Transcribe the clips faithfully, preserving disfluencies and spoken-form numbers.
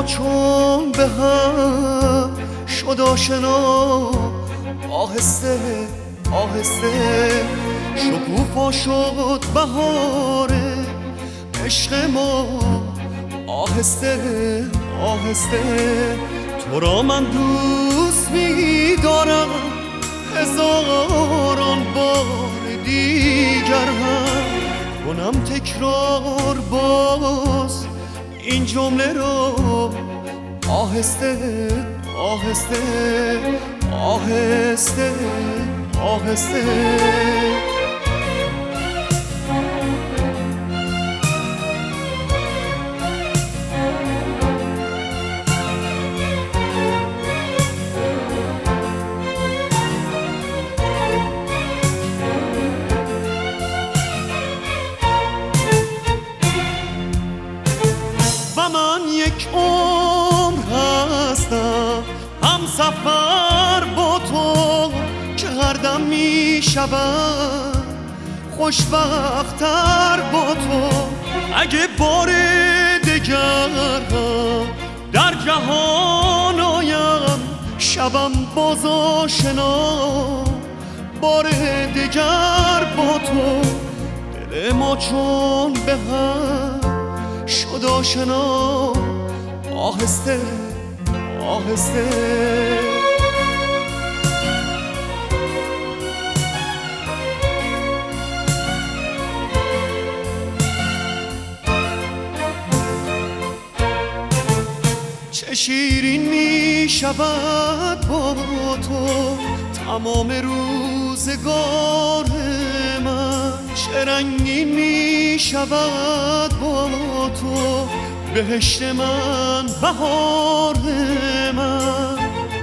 چون به هم شد آشنا، آهسته آهسته شکوفا شد بهار عشق ما. آهسته آهسته تو را من دوست می دارم، هزاران بار دیگر هم کنم تکرار باز این جمله رو. آهسته آهسته آهسته آهسته و من یک عمر هستم هم سفر با تو، که هر دم می شود خوشبخت‌تر با تو. اگه بار دگر در جهان آیم، شبم باز آشنا بار دگر با تو. دل ما چون به هم شد آشنا، آهسته آهسته چه شیرین می شود با تو تمام روزگار من، چه رنگین می شود با تو بهشت من، بهار من.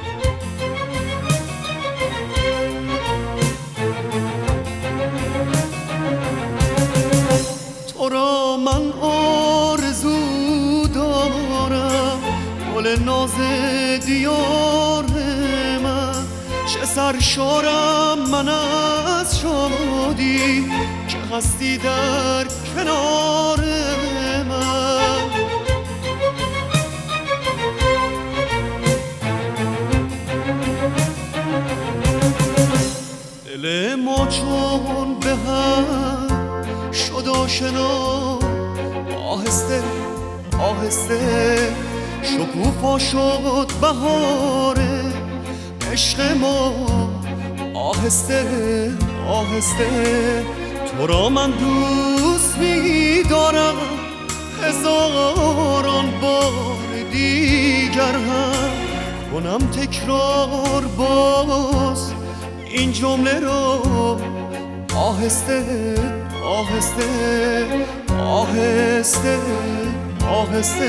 تو را من آرزو دارم، گل ناز دیار من. چه سرشارم من از شادی که هستی در کنار من. دل ما چون به هم شد آشنا، آهسته آهسته شکوفا شد بهار عشق ما. آهسته آهسته تو را من دوست می دارم، هزاران بار دیگر هم کنم تکرار باز این جمله رو. آهسته آهسته آهسته آهسته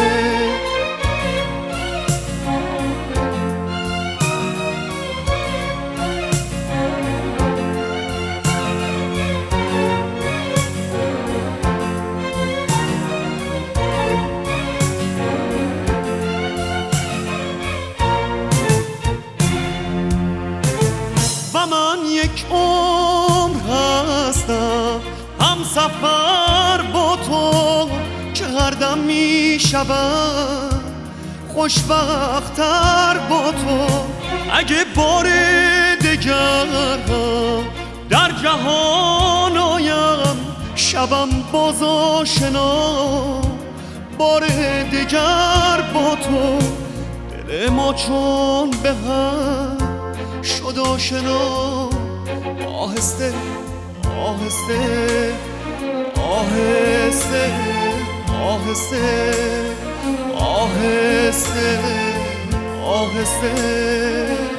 و من یک عمر هستم هم سفر با تو، که هر دم می شود خوشبخت‌تر با تو. اگه بار دگر در جهان آیم، شبم باز آشنا بار دگر با تو. دل ما چون به هم شد آشنا، آهسته آهسته آهسته آهسته آهسته آهسته